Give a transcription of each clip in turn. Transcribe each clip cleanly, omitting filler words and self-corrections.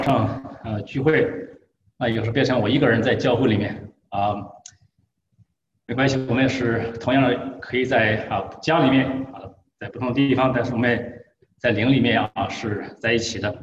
上聚会有时候变成我一个人在教会里面没关系，我们也是同样的可以在家里面在不同地方，但是我们在灵里面是在一起的。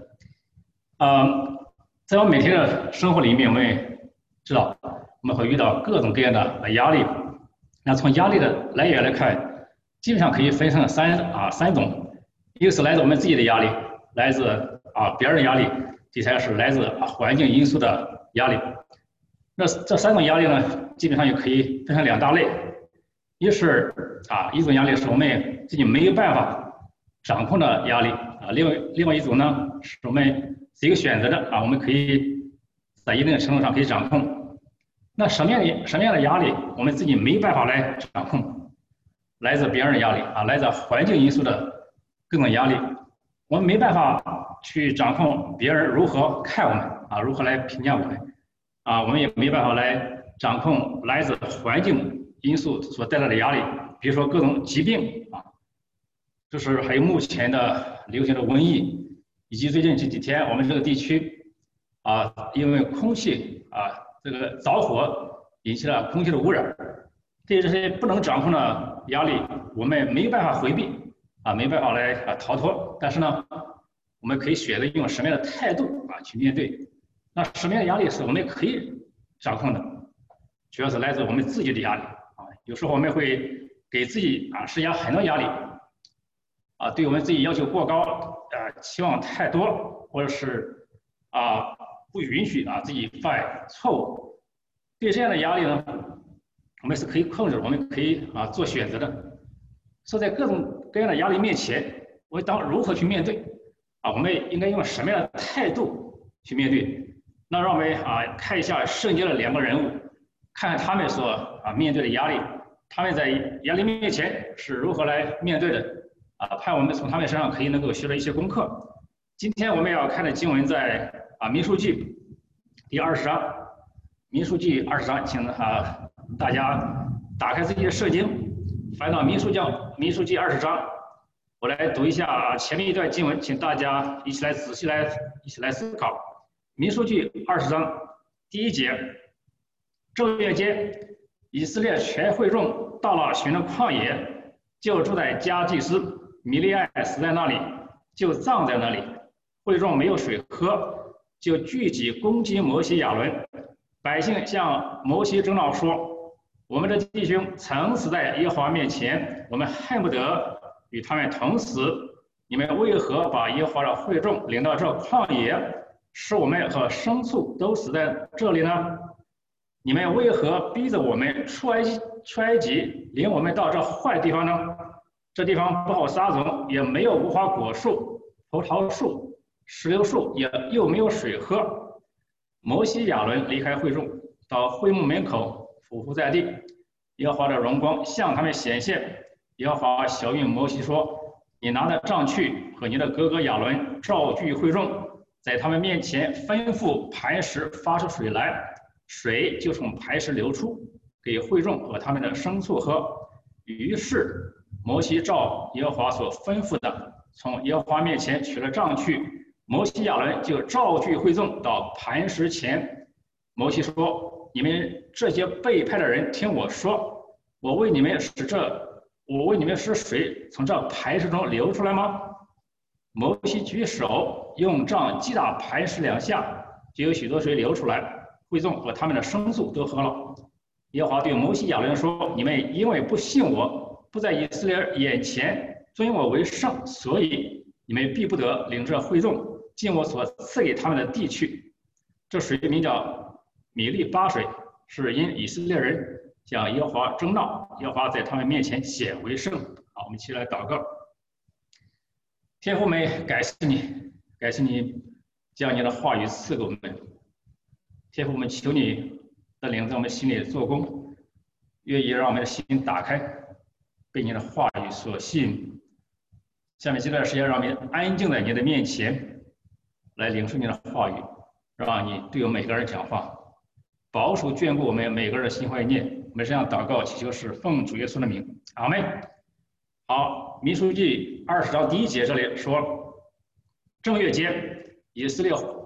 在我每天的生活里面，我们也知道我们会遇到各种各样的压力。那从压力的来源来看，基本上可以分成三种，一个是来自我们自己的压力，来自别人的压力，第三是来自环境因素的压力。那这三种压力呢，基本上也可以分成两大类，一是一种压力是我们自己没有办法掌控的压力另外一种呢是我们是一个选择的我们可以在一定的程度上可以掌控。那什么样的压力我们自己没办法来掌控？来自别人的压力来自环境因素的各种压力，我们没办法去掌控别人如何看我们如何来评价我们我们也没办法来掌控来自环境因素所带来的压力，比如说各种疾病就是还有目前的流行的瘟疫，以及最近这几天我们这个地区因为空气这个着火引起了空气的污染，对于这些不能掌控的压力，我们没办法回避没办法来逃脱，但是呢，我们可以选择用什么样的态度去面对。那什么样的压力是我们可以掌控的？主要是来自我们自己的压力有时候我们会给自己施加很多压力对我们自己要求过高期望太多，或者是不允许自己犯错误。对这样的压力呢，我们是可以控制，我们可以做选择的。所以在各种各样的压力面前，我们当如何去面对我们应该用什么样的态度去面对？那让我们看一下圣经的两个人物，看看他们所面对的压力，他们在压力面前是如何来面对的盼我们从他们身上可以能够学到一些功课。今天我们要看的经文在民数记第20章，民数记20章，请大家打开自己的圣经，翻到民数记20章，我来读一下前面一段经文，请大家一起来仔细来思考。民数记20章第1节，正月间，以色列全会众到了寻的旷野，就住在迦祭司米利暗死在那里，就葬在那里。会众没有水喝，就聚集攻击摩西亚伦。百姓向摩西争闹说：“我们的弟兄曾死在耶和华面前，我们恨不得与他们同死。你们为何把耶和华的会众领到这旷野，使我们和牲畜都死在这里呢？你们为何逼着我们出埃及，领我们到这坏地方呢？这地方不好撒种，也没有无花果树、葡萄树、石榴树，又没有水喝。”摩西亚伦离开会众，到会幕门口俯伏在地，耶和华的荣光向他们显现。耶和华晓谕摩西说：“你拿着杖去，和你的哥哥亚伦召聚会众，在他们面前吩咐磐石发出水来，水就从磐石流出，给会众和他们的牲畜喝。”于是摩西照耶和华所吩咐的，从耶和华面前取了杖去。摩西亚伦就召聚会众到磐石前。摩西说：“你们这些背叛的人，听我说，我为你们使水从这磐石中流出来吗？”摩西举手用杖击打磐石2下，就有许多水流出来，会众和他们的牲畜都喝了。耶和华对摩西亚伦说：“你们因为不信我，不在以色列眼前尊我为圣，所以你们必不得领着会众进我所赐给他们的地去。”这水名叫米利巴水，是因以色列人向耶和华争闹，耶和华在他们面前显为圣。好，我们一起来祷告。天父们，感谢你，感谢你将你的话语赐给我们。天父们，求你带领在我们心里做工，愿意让我们的心打开，被你的话语所吸引。下面这段时间，让我们安静在你的面前，来领受你的话语，让你对我们每个人讲话，保守眷顾我们每个人的心怀念。我们这样祷告祈求是奉主耶稣的名，阿们。好，民数记20章第1节这里说：正月间，以色列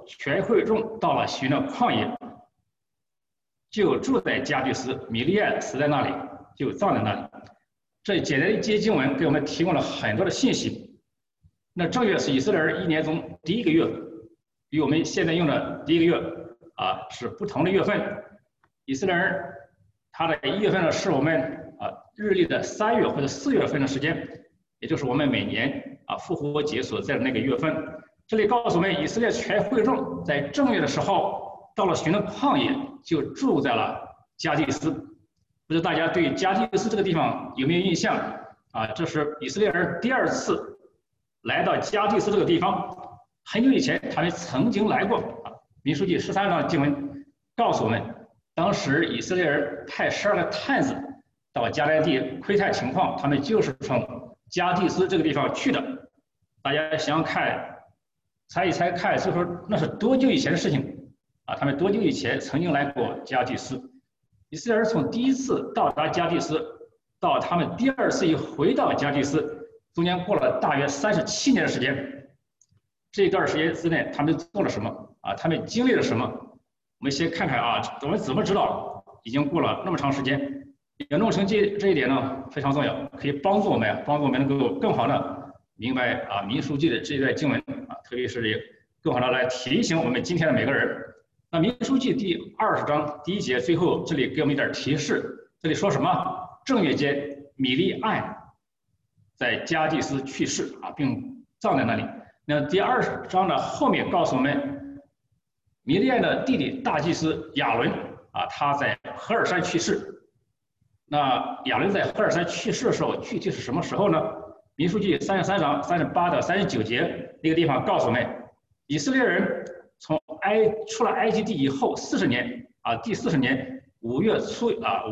全会众到了许的旷野，就住在加第斯，米利暗死在那里，就葬在那里。这简单的一节经文给我们提供了很多的信息。那正月是以色列人一年中第一个月，与我们现在用的第一个月是不同的月份。以色列人他的1月份呢是我们日历的3月或者4月份的时间，也就是我们每年复活节所在的那个月份。这里告诉我们，以色列全会众在正月的时候到了寻的旷野，就住在了加第斯。不知道大家对加第斯这个地方有没有印象这是以色列人第2次来到加第斯这个地方。很久以前他们曾经来过民数记13章经文告诉我们，当时以色列人派12个探子到迦南地窥探情况，他们就是从加第斯这个地方去的。大家想想看，猜一猜看，就说那是多久以前的事情他们多久以前曾经来过加第斯？以色列人从第1次到达加第斯到他们第2次一回到加第斯，中间过了大约37年的时间。这段时间之内，他们做了什么他们经历了什么？我们先看看我们怎么知道已经过了那么长时间？要弄成这一点呢，非常重要，可以帮助我们能够更好的明白民数记的这一段经文特别是更好的来提醒我们今天的每个人。那民数记第20章第1节最后这里给我们一点提示，这里说什么？正月间，米利暗在加第斯去世并葬在那里。那第20章的后面告诉我们，米利暗的弟弟大祭司亚伦他在何尔山去世。那亚伦在何尔山去世的时候，具体是什么时候呢？民数记33章38到39节那个地方告诉我们，以色列人出了埃及地以后40年第40年5月初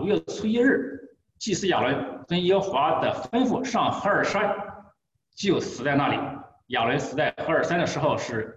1日，祭司亚伦跟耶和华的吩咐上何尔山，就死在那里。亚伦死在何尔山的时候是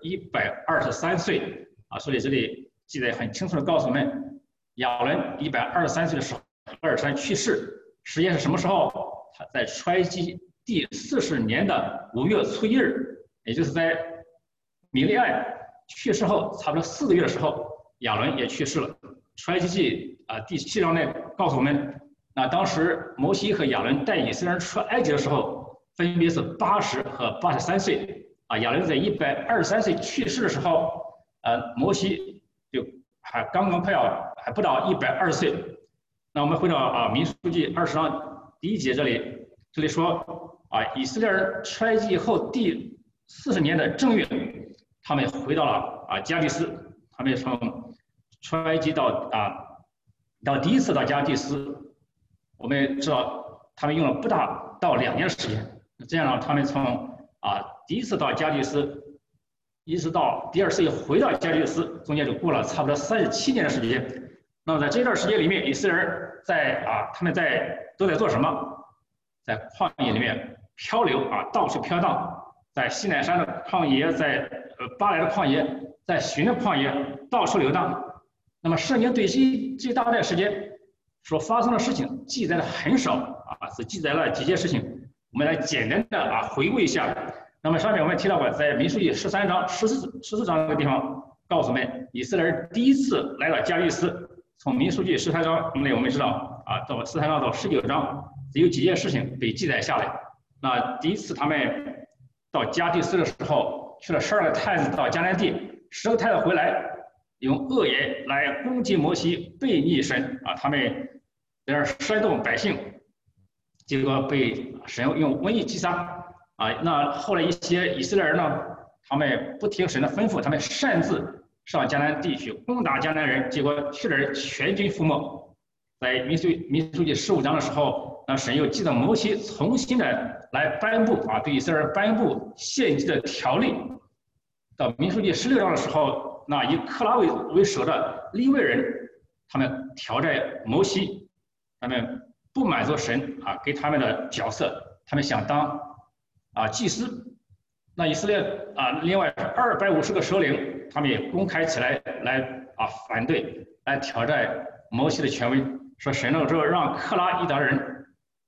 123岁所以这里记载很清楚的告诉我们，亚伦123岁的时候何尔山去世，时间是什么时候？他在出埃及第40年的5月初1日，也就是在米利暗去世后差不多4个月的时候，亚伦也去世了。出埃及记第7章内告诉我们，那当时摩西和亚伦带以色列人出埃及的时候，分别是80和83岁亚伦在123岁去世的时候摩西就还不到120岁。那我们回到民数记20章第1节这里说以色列人出埃及以后第40年的正月，他们回到了加第斯。他们从出埃及到第1次到加第斯，我们知道他们用了不大到2年的时间。这样他们从第1次到加第斯，一直到第2次又回到加第斯，中间就过了差不多37年的时间。那么在这段时间里面，以色列人他们都在做什么？在旷野里面漂流到处飘荡，在西乃山的旷野，在巴来的旷野，在寻的旷野到处游荡。那么圣经对这大段时间所发生的事情记载的很少只记载了几件事情。我们来简单的回顾一下。那么上面我们提到过，在民数记13章14章这个地方告诉我们，以色列人第1次来到加利斯。从民数记13章内我们知道到13章到19章只有几件事情被记载下来。那第1次他们到加第斯的时候，去了12个探子到迦南地，10个探子回来用恶言来攻击摩西，悖逆神他们在那儿煽动百姓，结果被神用瘟疫击杀那后来一些以色列人呢，他们不听神的吩咐，他们擅自上迦南地去攻打迦南人，结果去的人全军覆没。在民数记15章的时候，那神又记得摩西重新的来颁布对以色列人颁布献祭的条例。到民数记16章的时候，那以克拉为首的利未人，他们挑战摩西，他们不满足神给他们的角色，他们想当祭司。那以色列另外250个首领，他们也公开起来反对，来挑战摩西的权威，说神呢之后让克拉一党人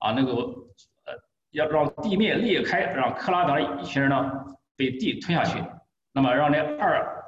要让地面裂开，让克拉党一群人呢被地吞下去。那么让那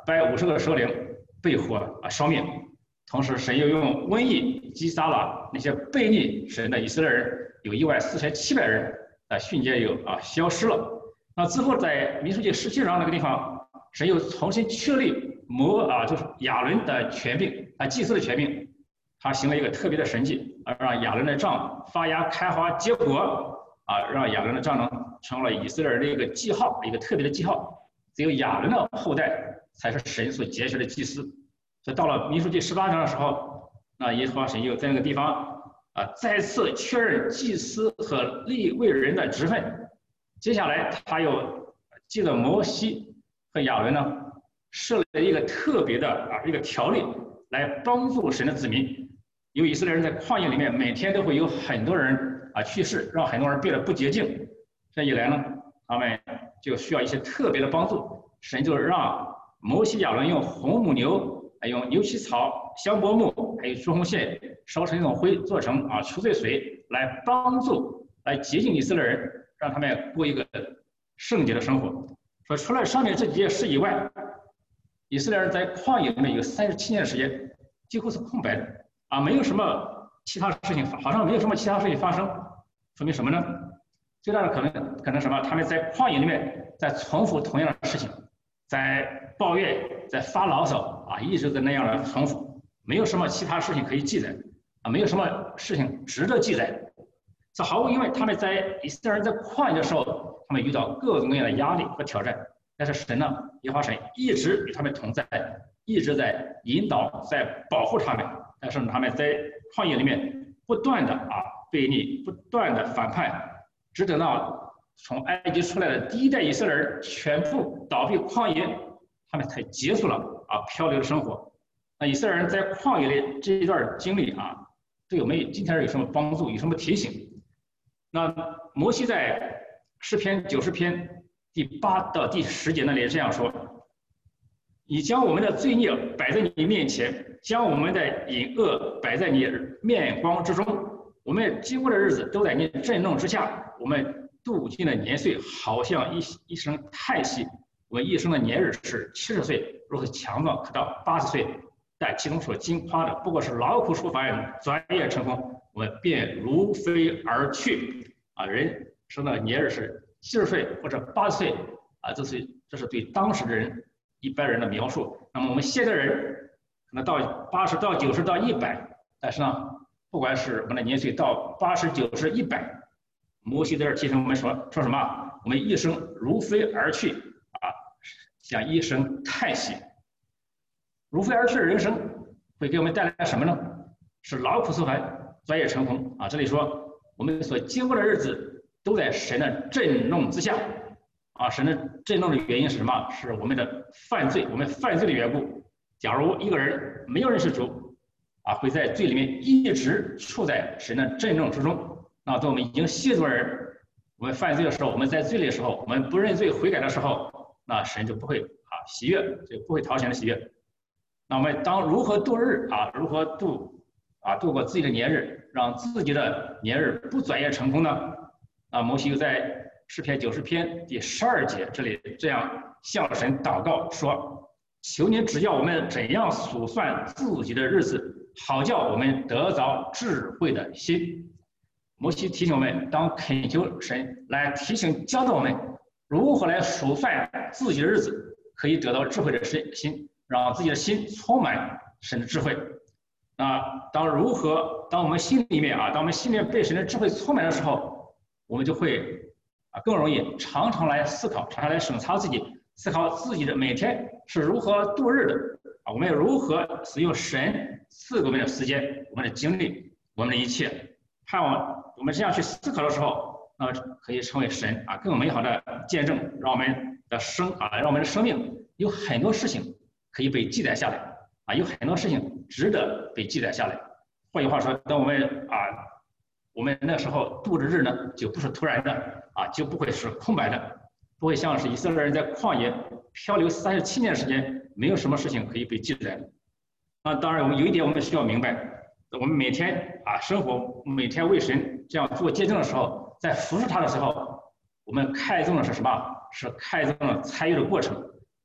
150个首领被火烧灭。同时，神又用瘟疫击杀了那些背逆神的以色列人，有14700人，瞬间消失了。那之后在民数记17章那个地方，神又重新确立就是亚伦的权柄，祭司的权柄，他行了一个特别的神迹，让亚伦的杖发芽开花结果，让亚伦的杖呢成了以色列人的一个记号，一个特别的记号。只有亚伦的后代才是神所拣选的祭司。所以到了民数记18章的时候，那耶和华神又在那个地方再次确认祭司和利未人的职分。接下来他又记得摩西和亚伦呢设了一个特别的一个条例，来帮助神的子民。有以色列人在旷野里面每天都会有很多人去世，让很多人变得不洁净。这一来呢，他们就需要一些特别的帮助。神就让摩西亚伦用红母牛，用牛膝草、香柏木，还有朱红线烧成一种灰，做成除罪水，来帮助来洁净以色列人，让他们过一个圣洁的生活。说除了上面这几件事以外，以色列人在旷野里面有37年的时间几乎是空白的没有什么其他事情，好像没有什么其他事情发生，说明什么呢？最大的可能什么？他们在旷野里面在重复同样的事情，在抱怨，在发牢骚一直在那样的重复，没有什么其他事情可以记载没有什么事情值得记载。这毫无疑问，他们在以色列人在旷野的时候，他们遇到各种各样的压力和挑战，但是神呢，耶和华神一直与他们同在，一直在引导，在保护他们。但是他们在旷野里面不断的悖逆，不断的反叛，直等到从埃及出来的第一代以色列人全部倒闭旷野，他们才结束了漂流的生活。那以色列人在旷野里这一段经历对我们今天有什么帮助，有什么提醒？那摩西在诗篇90篇第8到第10节那里这样说：你将我们的罪孽摆在你面前，将我们的隐恶摆在你面光之中。我们经过的日子都在你震动之下，我们度尽了年岁，好像一声叹息。我们一生的年日是70岁，若是强壮，可到80岁，但其中所经夸的不过是劳苦殊烦，转眼成空，我们便如飞而去。人生的年日是70岁或者80岁这是对当时的人一般人的描述。那么我们现在人可能到80到90到100，但是呢，不管是我们的年岁到80、90、100，摩西在这提醒我们说什么？我们一生如飞而去像一声叹息。如飞而去的人生会给我们带来什么呢？是劳苦殊烦，转眼成空这里说我们所经过的日子都在神的震怒之下神的震怒的原因是什么？是我们的犯罪，我们犯罪的缘故。假如一个人没有认识主会在罪里面一直处在神的震怒之中。那当我们已经信主的人，我们犯罪的时候，我们在罪里的时候，我们不认罪悔改的时候，那神就不会喜悦，就不会讨神的喜悦。那我们如何度日如何度过自己的年日，让自己的年日不转眼成空呢？摩西又在诗篇90篇第12节这里这样向神祷告说：求您指教我们怎样数算自己的日子，好叫我们得着智慧的心。摩西提醒我们，当恳求神来提醒教导我们如何来数算自己的日子，可以得到智慧的心，让自己的心充满神的智慧。当我们心里面当我们心里面被神的智慧充满的时候，我们就会更容易常常来思考，常常来审查自己，思考自己的每天是如何度日的我们如何使用神赐给我们的时间、我们的精力、我们的一切。盼望我们这样去思考的时候，可以成为神更美好的见证，让我们的生命有很多事情可以被记载下来有很多事情值得被记载下来。换句话说，当我们那时候度的日呢，就不是突然的就不会是空白的，不会像是以色列人在旷野漂流37年时间，没有什么事情可以被记载的。当然，有一点我们需要明白，我们每天生活，每天为神这样做见证的时候，在服侍他的时候，我们看重的是什么？是看重了参与的过程。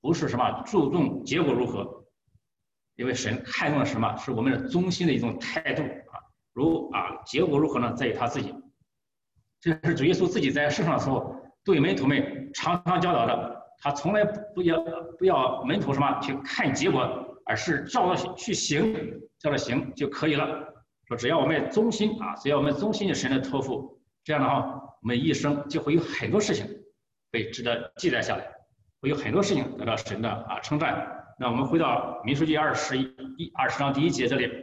不是什么注重结果如何，因为神看重的是什么？是我们的忠心的一种态度结果如何呢？在于他自己。这是主耶稣自己在世上的时候对门徒们常常教导的，他从来不要门徒什么去看结果，而是照着去行，照着行就可以了。说只要我们忠心只要我们忠心于神的托付，这样的话，我们一生就会有很多事情被值得记载下来，会有很多事情得到神的称赞。那我们回到民数记20章第1节这里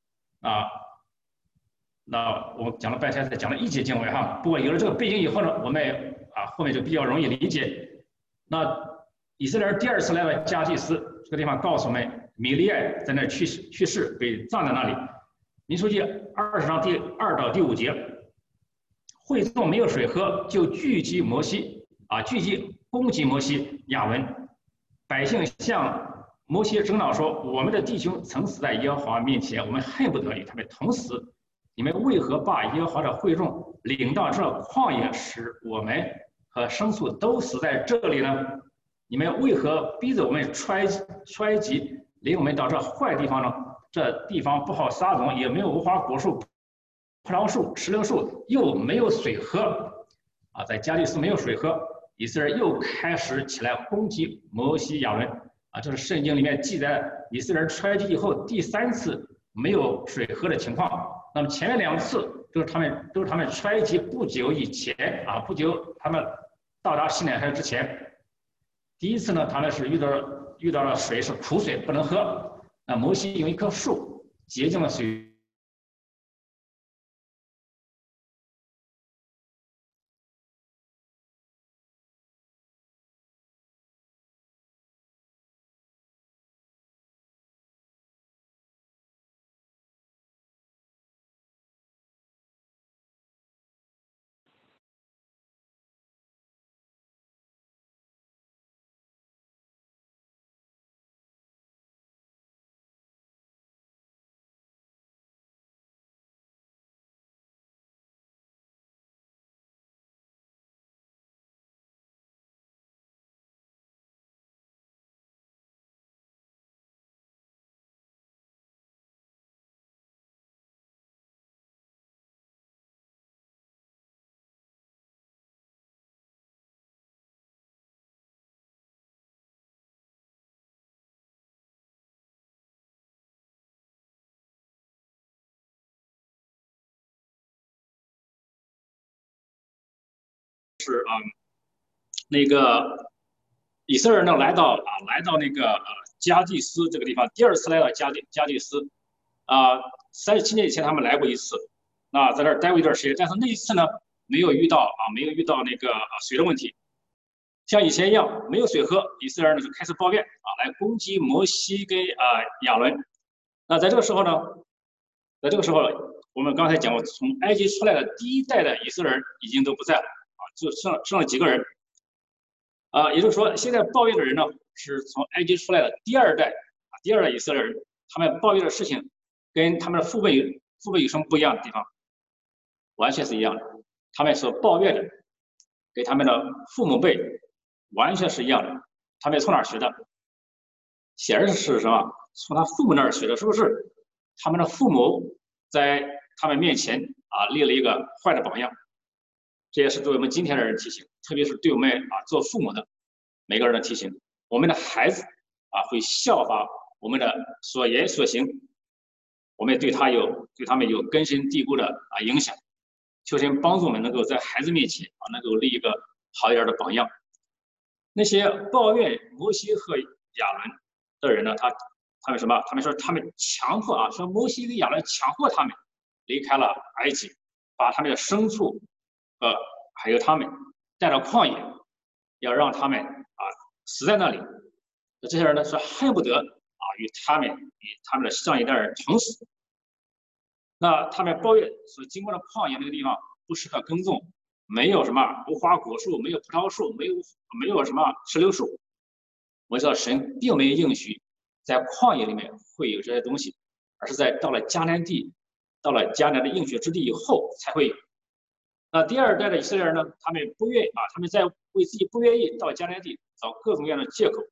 那我讲了半天，才讲了1节经文不过有了这个背景以后呢，我们后面就比较容易理解。那以色列人第2次来到加祭司这个地方，告诉我们米利暗在那去世，被葬在那里。民数记20章第2到第5节，会众没有水喝，就聚集攻击摩西、亚文。百姓向摩西争闹说：“我们的弟兄曾死在耶和华面前，我们恨不得与他们同死。你们为何把耶和华的会众领到这旷野，使我们和牲畜都死在这里呢？你们为何逼着我们揣疾，领我们到这坏地方呢？这地方不好撒种，也没有无花果树、葡萄树、石榴树，又没有水喝。”在加利斯没有水喝，以色列人又开始起来攻击摩西、亚伦。这是圣经里面记载以色列人揣疾以后第3次没有水喝的情况。那么前面2次都是他们揣疾不久以前不久他们到达西乃山之前。第1次呢，他们是遇到了水是苦水不能喝，那摩西用一棵树洁净了水。是那个以色列人呢来到那个加祭司这个地方，第2次来到加祭司37年以前他们来过1次，那在这儿待过一段时间，但是那一次呢没有遇到那个水的问题，像以前一样没有水喝，以色列人就开始抱怨来攻击摩西跟亚伦。那在这个时候呢，我们刚才讲过，从埃及出来的第1代的以色列人已经都不在了就剩了几个人也就是说，现在抱怨的人呢，是从埃及出来的第2代以色列人，他们抱怨的事情跟他们的父辈有什么不一样的地方？完全是一样的，他们所抱怨的跟他们的父母辈完全是一样的。他们从哪儿学的？显然是什么？从他父母那儿学的，是不是？他们的父母在他们面前立了一个坏的榜样。这也是对我们今天的人提醒，特别是对我们做父母的每个人的提醒。我们的孩子会效法我们的所言所行，我们对他们有根深蒂固的影响。求神帮助我们能够在孩子面前能够立一个好一点的榜样。那些抱怨摩西和亚伦的人呢，他们什么？他们说他们强迫说摩西跟亚伦强迫他们离开了埃及，把他们的牲畜还有他们带到旷野，要让他们死在那里。这些人呢是恨不得与他们的上一代人同死。那他们抱怨所经过的旷野那个地方不适合耕种，没有什么无花果树，没有葡萄树，没有什么石榴树。我知道神并没有应许在旷野里面会有这些东西，而是到了迦南的应许之地以后才会有。那第2代的以色列人呢，他们不愿意他们在为自己不愿意到迦南地找各种各样的借口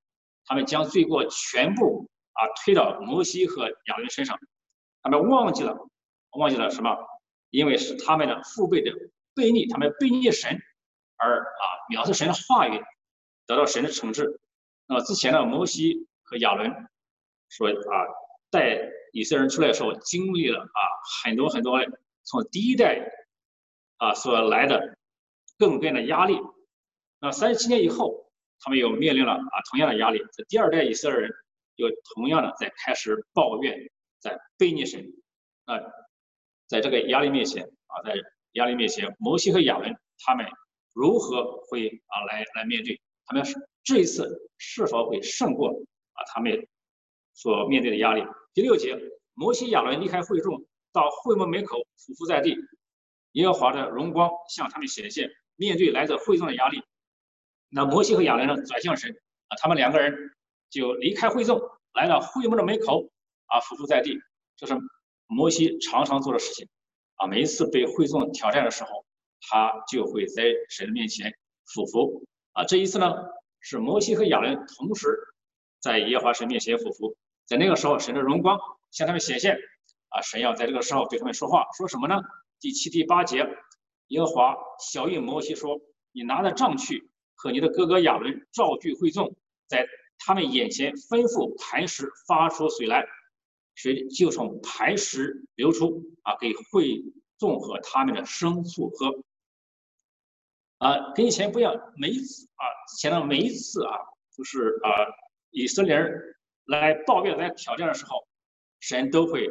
他们将罪过全部推到摩西和亚伦身上，他们忘记了什么？因为是他们的父辈的悖逆，他们悖逆神而藐视神的话语，得到神的惩治。那么之前的摩西和亚伦说带以色列人出来的时候，经历了很多从第一代所来的各种各样的压力。那37年以后，他们又面临了同样的压力。这第二代以色列人又同样的在开始抱怨，在悖逆神。在这个压力面前摩西和亚伦他们如何会来面对？他们这一次是否会胜过他们所面对的压力？第6节，摩西亚伦离开会众，到会幕门口俯伏在地，耶和华的荣光向他们显现。面对来自会众的压力，那摩西和亚伦呢转向神他们2个人就离开会众，来到会幕的门口俯伏在地。这是摩西常常做的事情每一次被会众挑战的时候，他就会在神的面前俯伏这一次呢，是摩西和亚伦同时在耶和华神面前俯伏。在那个时候，神的荣光向他们显现神要在这个时候对他们说话，说什么呢？第7、第8节，耶和华晓谕摩西说：“你拿着杖去，和你的哥哥亚伦召聚会众，在他们眼前吩咐磐石发出水来，水就从磐石流出给会众和他们的牲畜喝。”跟以前不一样，之前的每一次就是以色列人来抱怨、来挑战的时候，神都会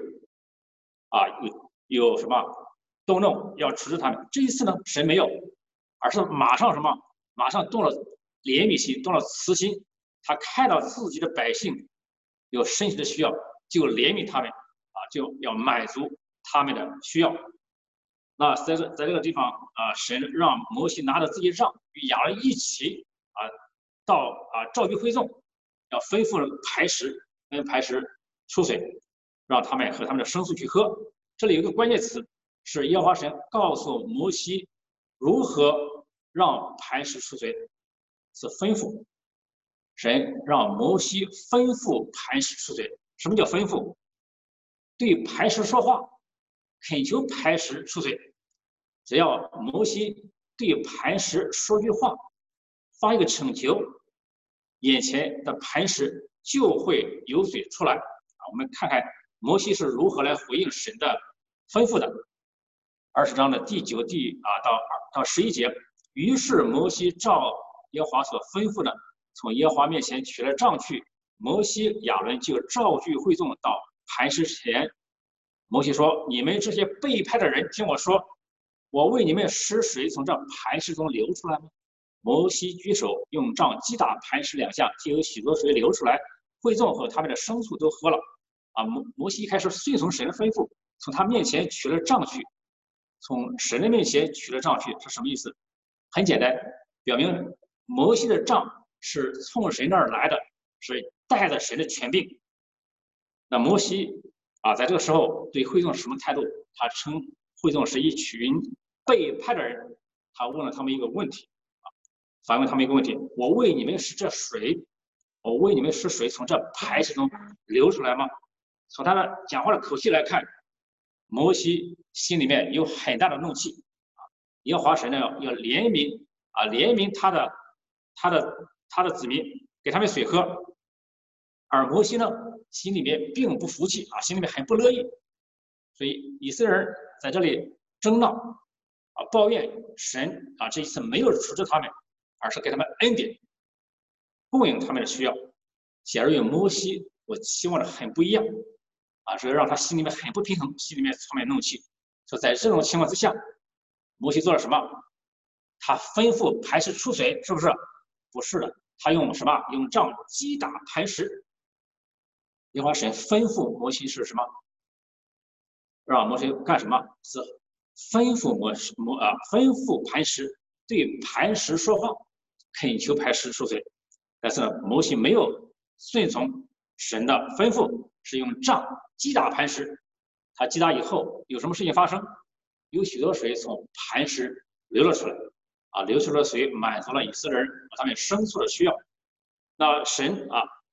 有什么动怒要处置他们。这一次呢，神没有，而是马上动了怜悯心，动了慈心。他看到自己的百姓有身体的需要，就怜悯他们就要满足他们的需要。那在这个地方神让摩西拿着自己的杖与亚伦一起到召集会众，要吩咐磐石出水，让他们和他们的牲畜去喝。这里有一个关键词，是耶和华神告诉摩西如何让磐石出水，是吩咐。神让摩西吩咐磐石出水。什么叫吩咐？对磐石说话，恳求磐石出水。只要摩西对磐石说句话，发一个请求，眼前的磐石就会有水出来我们看看摩西是如何来回应神的吩咐的。20章的第9到11节，于是摩西照耶和华所吩咐的，从耶和华面前取了杖去，摩西亚伦就召聚会众到磐石前。摩西说：“你们这些背叛的人，听我说，我为你们使水从这磐石中流出来吗？”摩西举手用杖击打磐石2下，就有许多水流出来，会众和他们的牲畜都喝了。摩西一开始顺从神的吩咐，从他面前取了杖去。从神的面前取了杖去是什么意思？很简单，表明摩西的杖是从神那儿来的，是带着神的权柄。那摩西在这个时候对会众什么态度？他称会众是一群背叛的人。他问了他们一个问题反问他们一个问题：我为你们使水从这磐石中流出来吗？从他的讲话的口气来看，摩西心里面有很大的怒气耶和华神呢要怜悯他的子民，给他们水喝。而摩西呢心里面并不服气心里面很不乐意。所以以色列人在这里争闹抱怨神这一次没有处置他们，而是给他们恩典，供应他们的需要。显然与摩西我期望的很不一样这让他心里面很不平衡，心里面充满怒气。说在这种情况之下，摩西做了什么？他吩咐磐石出水，是不是？不是的，他用什么？用杖击打磐石。耶和华神吩咐摩西是什么？让摩西干什么？是吩咐磐石，对磐石说话，恳求磐石出水。但是摩西没有顺从神的吩咐，是用杖击打磐石。他击打以后有什么事情发生？有许多水从磐石流了出来流出的水满足了以色列人和他们牲畜的需要。那神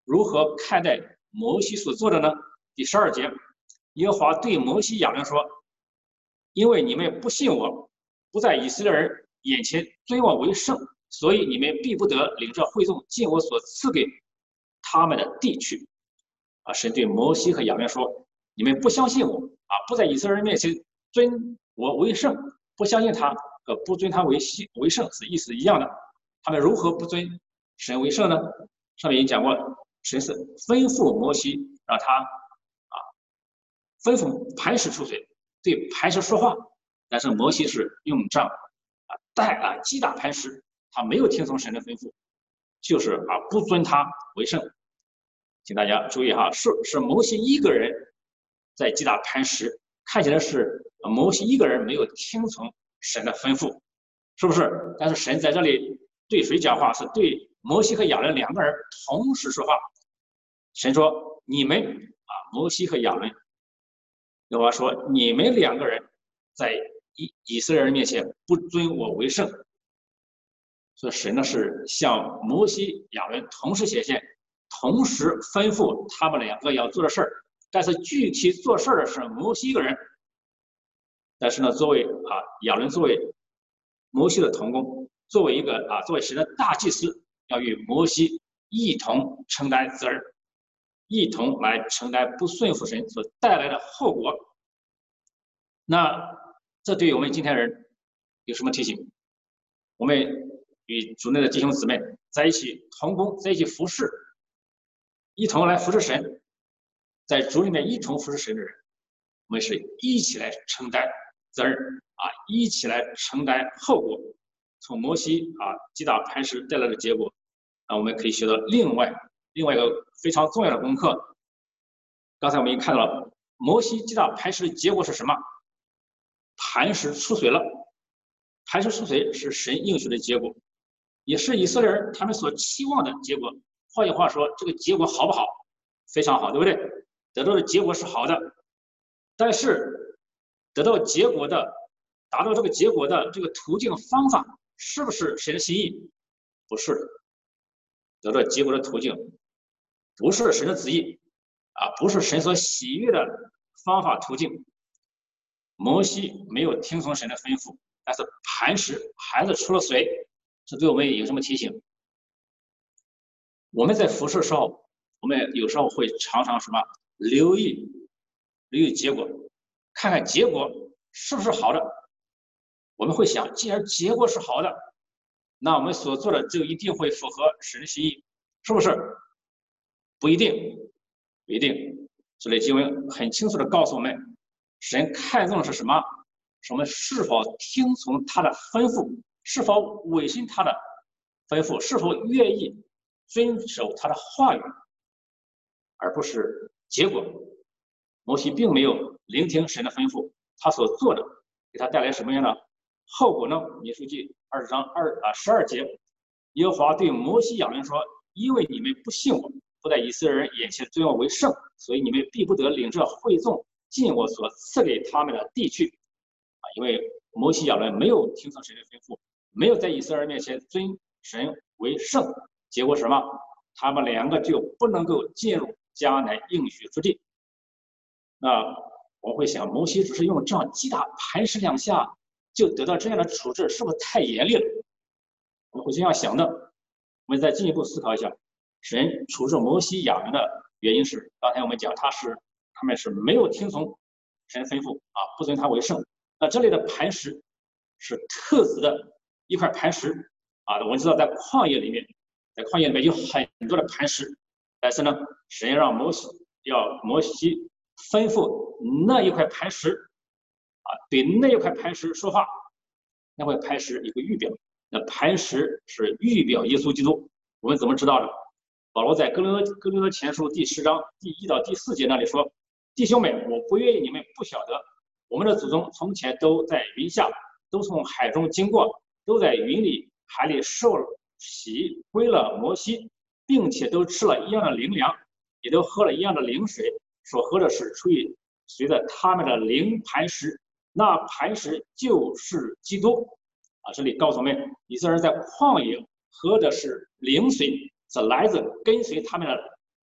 如何看待摩西所做的呢？第12节，耶和华对摩西亚伦说：“因为你们不信我，不在以色列人眼前尊我为圣，所以你们必不得领着会众进我所赐给他们的地去。”神对摩西和亚伦说：“你们不相信我不在以色列人面前尊我为圣，不相信他和不尊他为圣是意思一样的。他们如何不尊神为圣呢？上面已经讲过，神是吩咐摩西让他吩咐磐石出水，对磐石说话，但是摩西是用杖击打磐石，他没有听从神的吩咐，就是不尊他为圣。请大家注意是摩西一个人在击打磐石，看起来是摩西一个人没有听从神的吩咐，是不是？但是神在这里对谁讲话？是对摩西和亚伦两个人同时说话。神说：“你们摩西和亚伦，耶和华说，你们两个人在以色列人面前不尊我为圣。”所以神呢是向摩西、亚伦同时显现，同时吩咐他们两个要做的事儿，但是具体做事的是摩西一个人。但是呢，作为亚伦作为摩西的同工，作为神的大祭司，要与摩西一同承担责任，一同来承担不顺服神所带来的后果。那这对于我们今天人有什么提醒？我们与主内的弟兄姊妹在一起同工，在一起服侍，一同来服侍神，在主里面一同服侍神的人，我们是一起来承担责任一起来承担后果。从摩西击打磐石带来的结果，我们可以学到另外一个非常重要的功课。刚才我们已经看到了摩西击打磐石的结果是什么？磐石出水了。磐石出水是神应许的结果，也是以色列人他们所期望的结果。换句话说，这个结果好不好？非常好，对不对？得到的结果是好的，但是达到这个结果的这个途径方法是不是神的心意？不是的。得到结果的途径不是神的旨意不是神所喜悦的方法途径。摩西没有听从神的吩咐，但是磐石还是出了水，这对我们有什么提醒？我们在服侍的时候，我们有时候会常常留意结果，看看结果是不是好的。我们会想，既然结果是好的，那我们所做的就一定会符合神的心意，是不是？不一定，不一定。这里经文很清楚地告诉我们，神看重的是什么？是我们是否听从他的吩咐，是否违心他的吩咐，是否愿意遵守他的话语，而不是结果。摩西并没有聆听神的吩咐，他所做的给他带来什么样的后果呢？民数记20章12节，耶和华对摩西亚伦说：“因为你们不信我，不在以色列人眼前尊我为圣，所以你们必不得领着会众进我所赐给他们的地去。”因为摩西亚伦没有听从神的吩咐，没有在以色列人面前尊神为圣，结果什么？他们两个就不能够进入迦南应许之地。那我会想，摩西只是用杖击打磐石2下就得到这样的处置，是不是太严厉了？我们会这样想的。我们再进一步思考一下，神处置摩西亚伦的原因是，刚才我们讲他们是没有听从神吩咐不尊他为圣。那这里的磐石是特指的一块磐石我们知道在旷野里面有很多的磐石，但是呢，神让摩西吩咐那一块磐石对那一块磐石说话。那块磐石一个预表，那磐石是预表耶稣基督。我们怎么知道的？保罗在哥林多前书第10章第1到第4节那里说：“弟兄们，我不愿意你们不晓得，我们的祖宗从前都在云下，都从海中经过，都在云里海里受洗归了摩西，并且都吃了一样的灵粮，也都喝了一样的灵水，所喝的是出于随着他们的灵磐石，那磐石就是基督。”这里告诉我们，以色列人在旷野喝的是灵水，是来自跟随他们的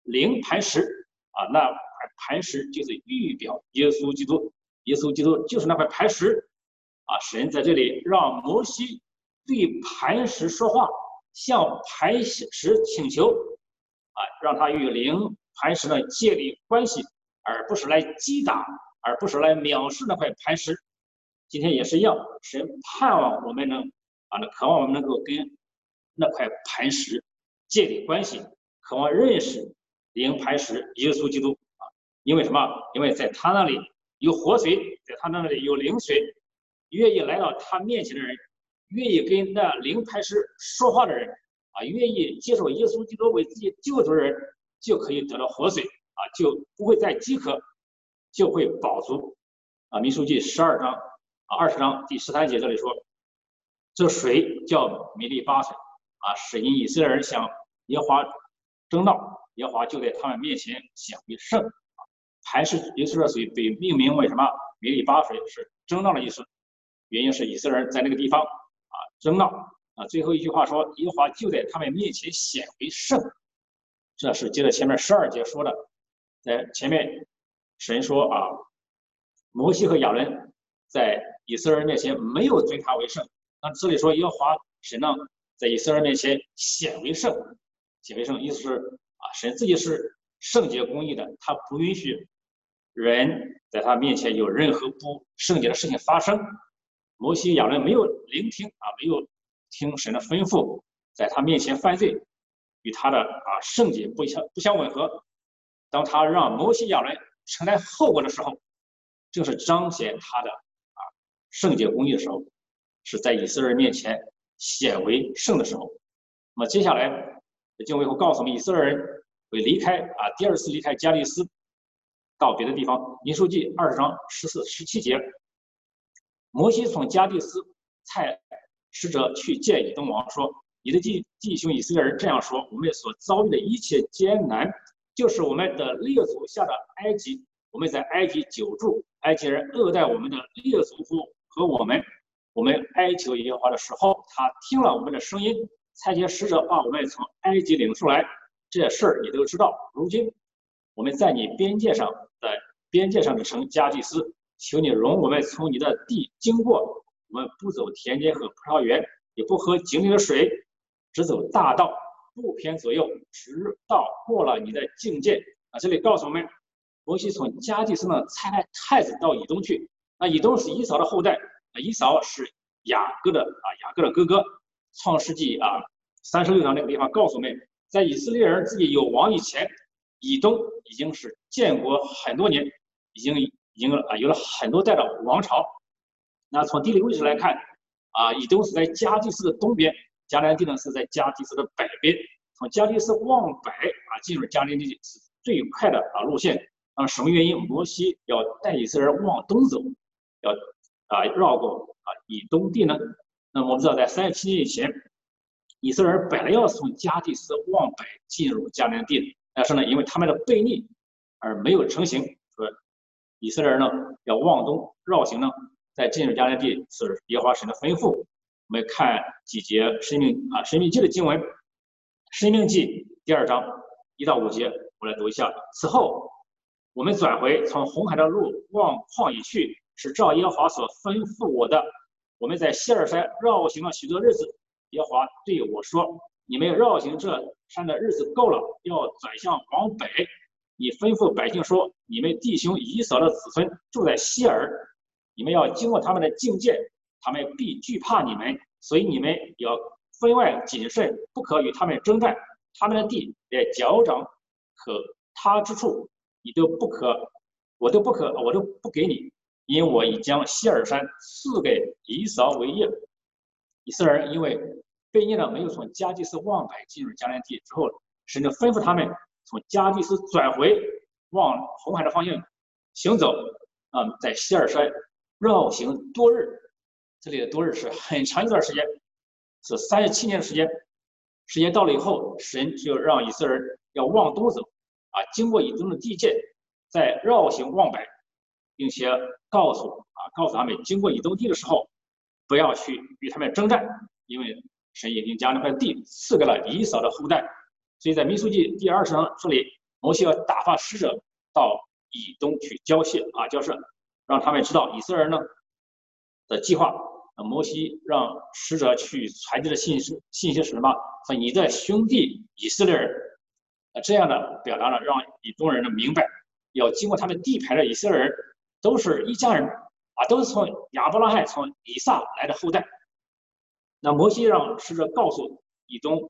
灵磐石啊，那块磐石就是预表耶稣基督，耶稣基督就是那块磐石啊。神在这里让摩西对磐石说话，向磐石请求啊，让他与灵磐石呢建立关系，而不是来击打，而不是来藐视那块磐石。今天也是一样，神盼望我们渴望我们能够跟那块磐石建立关系，渴望认识灵磐石耶稣基督啊。因为什么？因为在他那里有活水，在他那里有灵水，愿意来到他面前的人，愿意跟那灵磐石说话的人啊，愿意接受耶稣基督为自己救主的人，就可以得到活水啊，就不会再饥渴，就会饱足啊。民数记12章20章第13节这里说，这水叫米利巴水啊，是因以色列人向耶和华争闹，耶和华就在他们面前显为圣。磐石耶稣的水被命名为什么？米利巴水是争闹的意思，原因是以色列人在那个地方啊争闹啊。最后一句话说，耶和华就在他们面前显为圣，这是接着前面12节说的。在前面神说啊，摩西和亚伦在以色列人面前没有尊他为圣，那这里说耶和华神呢在以色列人面前显为圣，显为圣意思是啊，神自己是圣洁公义的，他不允许人在他面前有任何不圣洁的事情发生。摩西亚伦没有聆听啊，没有听神的吩咐，在他面前犯罪，与他的圣洁不相吻合。当他让摩西亚伦承担后果的时候，正是彰显他的圣洁公义的时候，是在以色列人面前显为圣的时候。那么接下来经文会告诉我们，以色列人会离开第二次离开加利斯，到别的地方。民数记20章14、17节，摩西从加利斯差使者去见以东王，说：“你的弟兄以色列人这样说，我们所遭遇的一切艰难，就是我们的列祖下的埃及，我们在埃及久住，埃及人恶待我们的列祖和我们。我们哀求耶和华的时候，他听了我们的声音，差遣使者把我们从埃及领出来。这事儿你都知道。如今我们在你边界上的城加祭司，求你容我们从你的地经过，我们不走田间和葡萄园，也不喝井里的水，只走大道，不偏左右，直到过了你的境界。”这里告诉我们，摩西从加祭司呢差派太子到以东去。以东是以扫的后代，以扫是雅各的哥哥。创世纪36章那个地方告诉我们，在以色列人自己有王以前，以东已经是建国很多年，已经有了很多代的王朝。那从地理位置来看，以东是在加祭司的东边，迦南地呢是在加祭司的北边。从加祭司往北进入迦南地是最快的路线。什么原因？摩西要带以色列人往东走，要绕过以东地呢？那么我们知道，在37年以前，以色列人本来要从加祭司往北进入迦南地，但是呢，因为他们的悖逆而没有成行。说以色列人呢要往东绕行呢，在进入迦南地是耶和华神的吩咐。我们看几节申命记的经文，申命记第2章1到5节，我来读一下。此后，我们转回从红海的路往旷野去，是照耶和华所吩咐我的。我们在西尔山绕行了许多日子，耶和华对我说：“你们绕行这山的日子够了，要转向往北。你吩咐百姓说：你们弟兄以扫的子孙住在西尔，你们要经过他们的境界，他们必惧怕你们，所以你们要分外谨慎，不可与他们征战。他们的地在脚掌可踏之处，我都不给你。因为我已将西尔山赐给以扫为业。”以色列人因为悖逆没有从加祭司往北进入迦南地之后，神就吩咐他们从加祭司转回往红海的方向行走，在西尔山绕行多日。这里的多日是很长一段时间，是37年的时间。时间到了以后，神就让以色列人要往东走，经过以东的地界，再绕行往北。并且告诉他们，经过以东地的时候，不要去与他们征战，因为神已经将那块地赐给了以扫的后代。所以在民数记第20章这里摩西要打发使者到以东去交涉，让他们知道以色列人呢的计划。摩西让使者去传递的信息是什么？说你的兄弟以色列人，这样的表达了让以东人呢明白，要经过他们地盘的以色列人都是一家人都是从亚伯拉罕从以撒来的后代。那摩西让使者告诉以东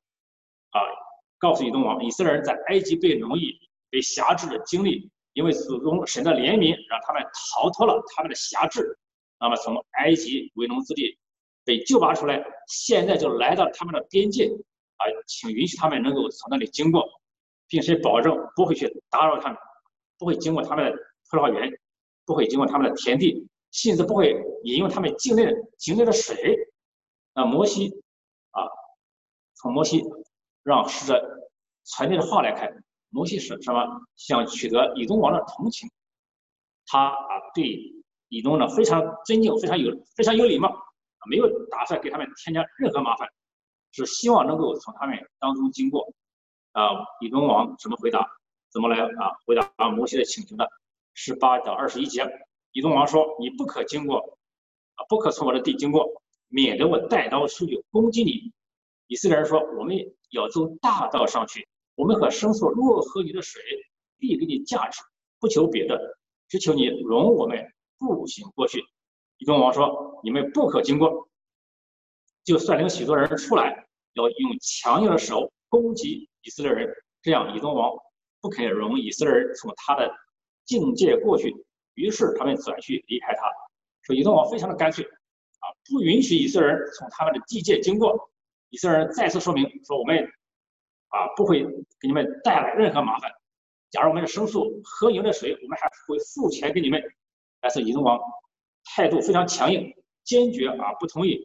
王，以色列人在埃及被奴役、被辖制的经历，因为祖宗神的怜悯，让他们逃脱了他们的辖制。那么从埃及为奴之地被救拔出来，现在就来到他们的边界请允许他们能够从那里经过，并且保证不会去打扰他们，不会经过他们的葡萄园，不会经过他们的田地，甚至不会饮用他们境内的水。那摩西从摩西让使者传递的话来看，摩西是什么？想取得以东王的同情，他对以东呢非常尊敬，非常有礼貌，没有打算给他们添加任何麻烦，是希望能够从他们当中经过。以东王怎么回答？怎么来回答摩西的请求呢？18到21节，以东王说：“你不可经过，不可从我的地经过，免得我带刀出去攻击你。”以色列人说：“我们要走大道上去，我们和牲畜若喝你的水，必给你价值，不求别的，只求你容我们步行过去。”以东王说：“你们不可经过。”就率领许多人出来，要用强硬的手攻击以色列人，这样以东王不肯容以色列人从他的境界过去，于是他们转去离开他。说以东王非常的干脆不允许以色列人从他们的地界经过。以色列人再次说明说，我们不会给你们带来任何麻烦。假如我们的牲畜喝饮的水，我们还会付钱给你们。但是以东王态度非常强硬，坚决不同意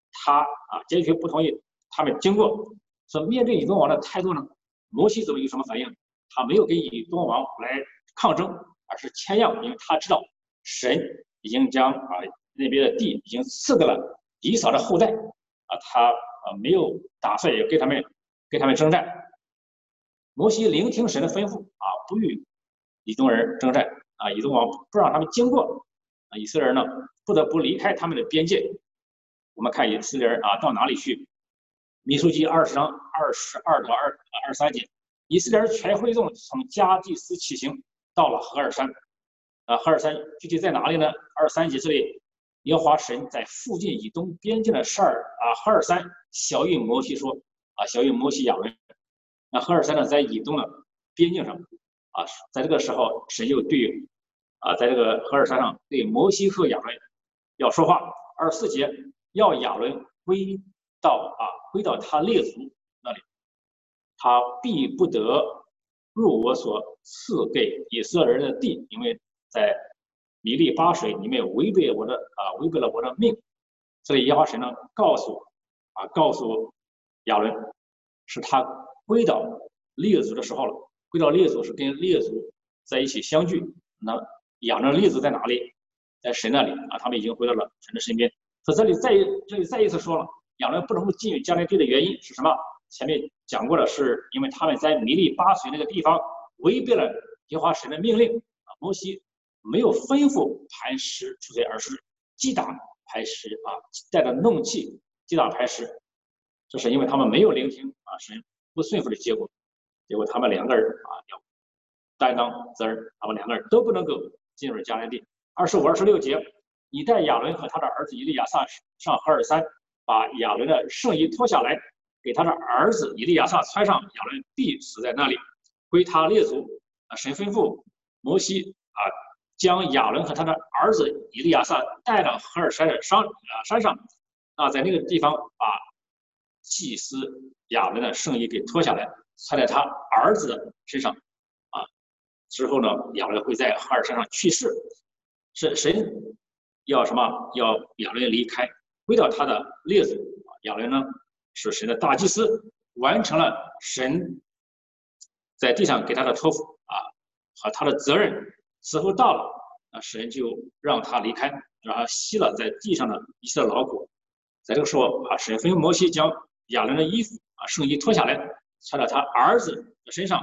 他们经过。所以面对以东王的态度呢，摩西有什么反应？他没有跟以东王来抗争，而是谦让，因为他知道神已经将那边的地已经赐给了以扫的后代他没有打算也跟他们征战。摩西聆听神的吩咐不与以东人征战以东王不让他们经过以色列人呢不得不离开他们的边界。我们看以色列人到哪里去？民数记20章22到23节，以色列人全会众从迦蒂斯起行，到了何珥山。何珥山具体在哪里呢？23节这里，耶和华神在附近以东边境的何珥山晓谕摩西说晓谕摩西亚伦。那何珥山呢在以东的边境上在这个时候神就对在这个何珥山上对摩西和亚伦要说话。24节，要亚伦归到他列祖那里，他必不得入我所赐给以色列人的地，因为在米利巴水里面违背了我的命。所以耶和华神呢告诉亚伦，是他归到列祖的时候了。归到列祖是跟列祖在一起相聚。那亚伦的列祖在哪里？在神那里他们已经回到了神的身边。所以这里再一次说了，亚伦不能够进入迦南地的原因是什么？前面讲过了，是因为他们在米利巴水那个地方违背了耶和华神的命令摩西没有吩咐磐石出水，而是击打磐石带着怒气击打磐石。这是因为他们没有聆听神不顺服的结果他们两个人要担当责任，他们两个人都不能够进入迦南地。25、26节，你带亚伦和他的儿子以利亚撒上何珥山，把亚伦的圣衣脱下来，给他的儿子以利亚撒穿上，亚伦必死在那里，归他列祖。神吩咐摩西将亚伦和他的儿子以利亚撒带到何珥山的山上在那个地方把祭司亚伦的圣衣给脱下来，穿在他儿子的身上之后呢，亚伦会在何珥山上去世。是神要什么？要亚伦离开，归到他的列祖。亚伦呢是神的大祭司，完成了神在地上给他的托付和他的责任。时候到了神就让他离开，让他息了在地上的一切的劳苦。在这个时候神吩咐摩西将亚伦的衣服圣衣脱下来，穿到他儿子的身上，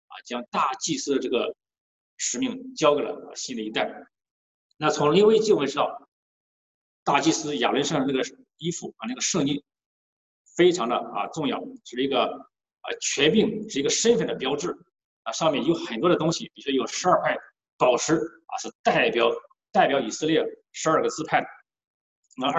将大祭司的这个使命交给了新的一代。那从利未记我们知道，大祭司亚伦身上这个衣服那个圣衣非常的重要，是一个权柄，是一个身份的标志上面有很多的东西，比如说有12块宝石是代表以色列12个支派的。那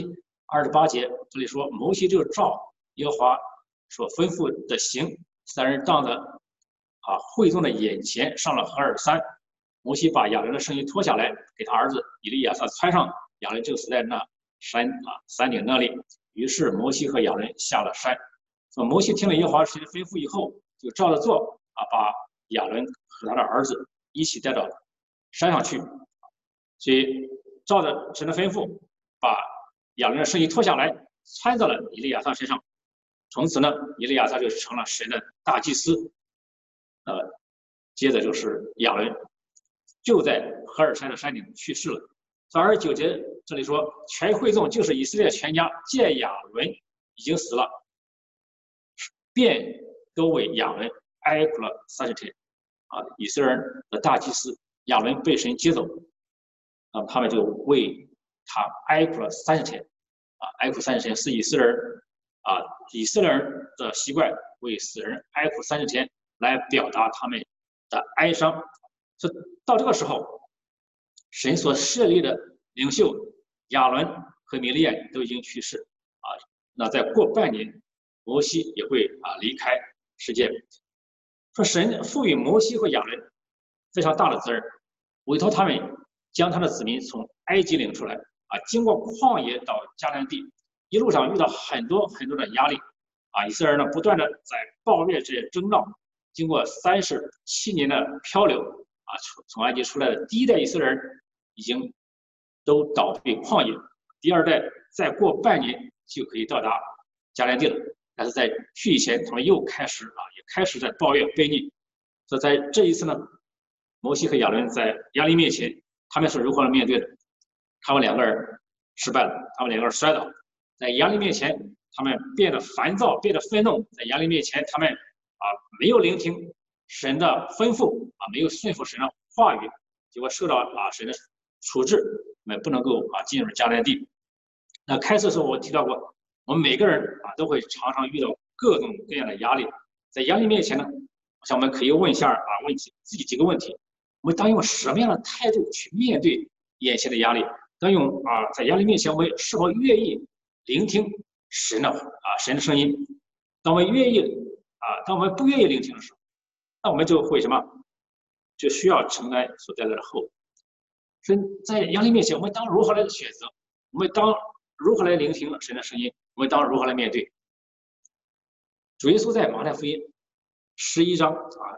27、28节这里说，摩西就照耶和华所吩咐的行，三人当着会众的眼前上了何珥山。摩西把亚伦的圣衣脱下来，给他儿子以利亚撒穿上，亚伦就死在那山顶那里。于是摩西和亚伦下了山。说摩西听了耶和华神的吩咐以后，就照着做把亚伦和他的儿子一起带到山上去。所以照着神的吩咐，把亚伦的圣衣脱下来，穿在了以利亚撒身上。从此呢，以利亚撒就成了神的大祭司。接着就是亚伦就在何珥山的山顶去世了。29节这里说，全会众就是以色列全家，见亚伦已经死了，便都为亚伦哀哭了30天。以色列人的大祭司亚伦被神接走，他们就为他哀哭了30天。哀哭30天是以色列人的习惯，为死人哀哭30天，来表达他们的哀伤。到这个时候，神所设立的领袖亚伦和米利暗都已经去世那再过半年，摩西也会离开世界。说神赋予摩西和亚伦非常大的责任，委托他们将他的子民从埃及领出来经过旷野到迦南地，一路上遇到很多的压力以色列人呢不断的在抱怨这些争闹，经过37年的漂流从埃及出来的第一代以色列人已经都倒闭旷野，第二代再过半年就可以到达迦南地了。但是在去以前，他们又开始也开始在抱怨悖逆。所以在这一次呢，摩西和亚伦在亚力面前，他们是如何面对的？他们两个人失败了，他们两个人摔倒，在亚力面前，他们变得烦躁，变得愤怒。在亚力面前，他们没有聆听神的吩咐没有顺服神的话语，结果受到神的处置，我们不能够进入迦南地。那开始的时候我提到过，我们每个人都会常常遇到各种各样的压力。在压力面前呢，我想我们可以问一下问自己几个问题：我们当用什么样的态度去面对眼前的压力？当用在压力面前，我们是否愿意聆听神的声音？当我们愿意当我们不愿意聆听的时候，那我们就会什么？就需要承担所带来的后果。所以在压力面前，我们当如何来选择？我们当如何来聆听神的声音？我们当如何来面对？主耶稣在马太福音11章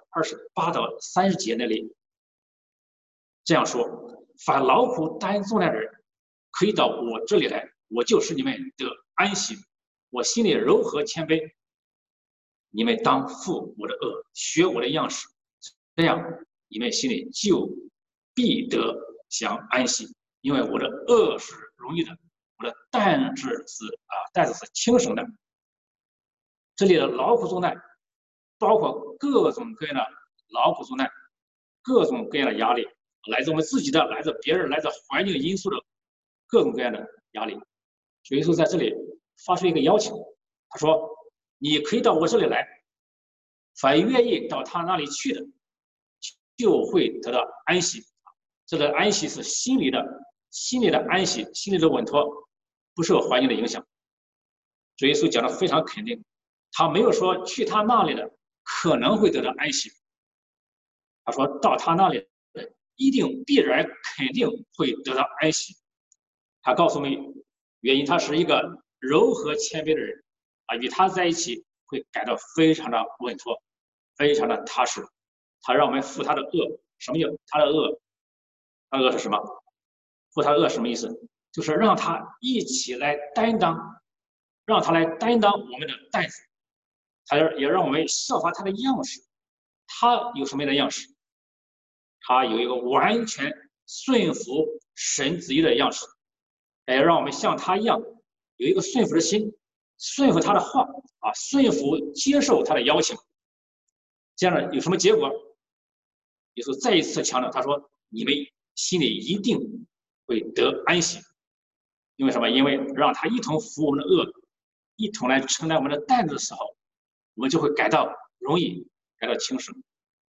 28到30节那里这样说：凡劳苦担重担的人，可以到我这里来，我就使你们得安息。我心里柔和谦卑，你们当负我的恶，学我的样式，这样你们心里就必得享安息。因为我的恶是容易的，我的担子是轻省的。这里的劳苦重担包括各种各样的劳苦重担，各种各样的压力，来自我们自己的，来自别人，来自环境因素的各种各样的压力。主耶稣在这里发出一个邀请，他说：你可以到我这里来，凡愿意到他那里去的，就会得到安息。这个安息是心里的安息，心里的稳妥，不受环境的影响。主耶稣讲的非常肯定，他没有说去他那里的可能会得到安息，他说到他那里一定必然肯定会得到安息。他告诉我们原因，他是一个柔和谦卑的人与他在一起会感到非常的稳妥，非常的踏实。他让我们负他的恶。什么叫他的恶？他的恶是什么？负他的恶什么意思？就是让他一起来担当，让他来担当我们的担子。他也让我们效法他的样式。他有什么样的样式？他有一个完全顺服神旨意的样式，也让我们像他一样有一个顺服的心，顺服他的话顺服接受他的邀请。 这样的有什么结果？耶稣再一次强调，他说：“你们心里一定会得安息。”因为什么？因为让他一同服我们的恶，一同来承担我们的担子的时候，我们就会感到容易，感到轻省。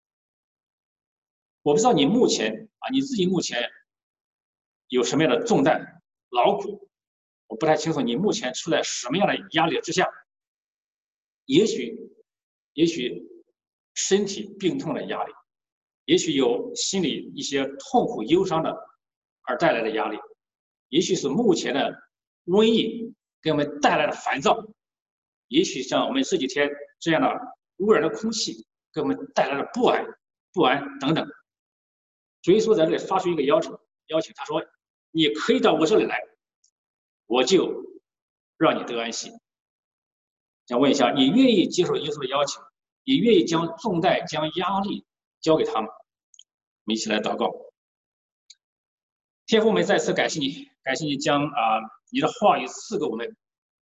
我不知道你目前你自己目前有什么样的重担、劳苦，我不太清楚你目前处在什么样的压力之下。也许身体病痛的压力，也许有心里一些痛苦、忧伤的而带来的压力，也许是目前的瘟疫给我们带来的烦躁，也许像我们这几天这样的污染的空气给我们带来的不安等等。主耶稣在这里发出一个邀请，他说：“你可以到我这里来，我就让你得安息。”想问一下，你愿意接受耶稣的邀请？你愿意将重担、将压力交给他吗？我们一起来祷告。天父，我们再次感谢你，将你的话语赐给我们。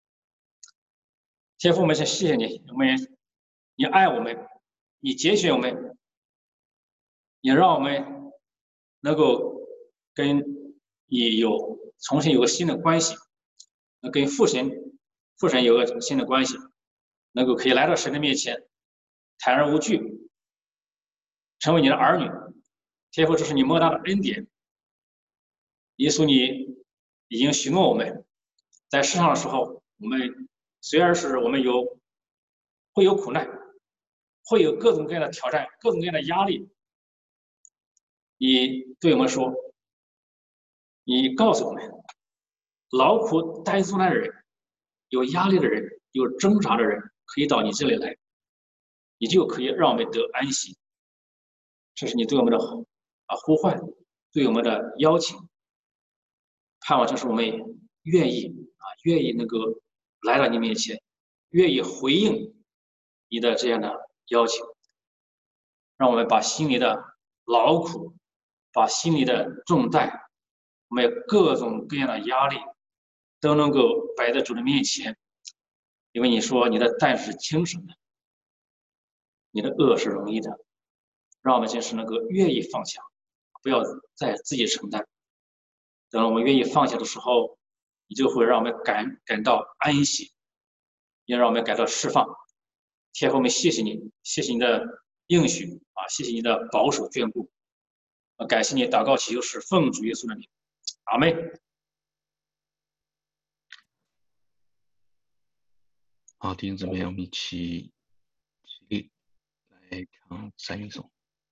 天父，我们先谢谢你，你爱我们，你拣选我们，你让我们能够跟你重新有个新的关系，跟父神有个新的关系，能够可以来到神的面前，坦然无惧，成为你的儿女。天父，这是你莫大的恩典。耶稣，你已经许诺我们，在世上的时候，我们虽然是我们会有苦难，会有各种各样的挑战，各种各样的压力，你对我们说，你告诉我们，劳苦担重担的人，有压力的人，有挣扎的人，可以到你这里来，你就可以让我们得安息。这是你对我们的呼唤，对我们的邀请。盼望这是我们愿意能够来到你面前，愿意回应你的这样的邀请，让我们把心里的劳苦，把心里的重担，我们各种各样的压力，都能够摆在主的面前。因为你说你的担是轻省的，你的恶是容易的，让我们真是能够愿意放下，不要再自己承担。等我们愿意放下的时候，你就会让我们感到安息，也让我们感到释放。天父，我们谢谢你，谢谢你的应许谢谢你的保守眷顾，感谢你，祷告祈求是奉主耶稣的名，阿们。 好，弟兄姊妹，我们一起起立来唱三一颂。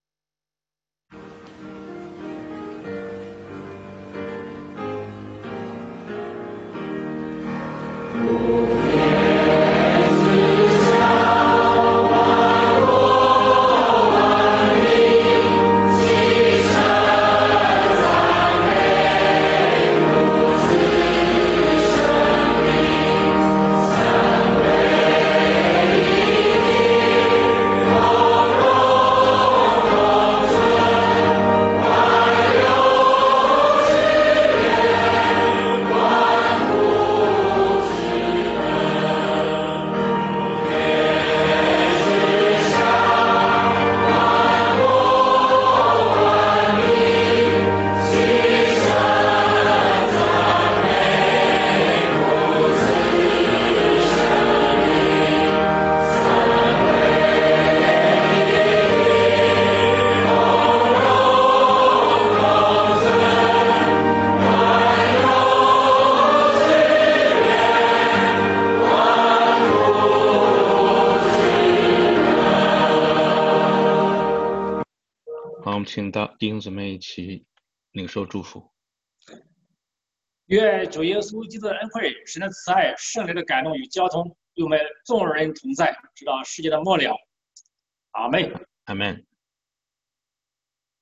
请弟兄姊妹一起领受祝福。 愿主耶稣基督的恩惠、神的慈爱、圣灵的感动与交通与我们众人同在，直到世界的末了。阿们。 阿们。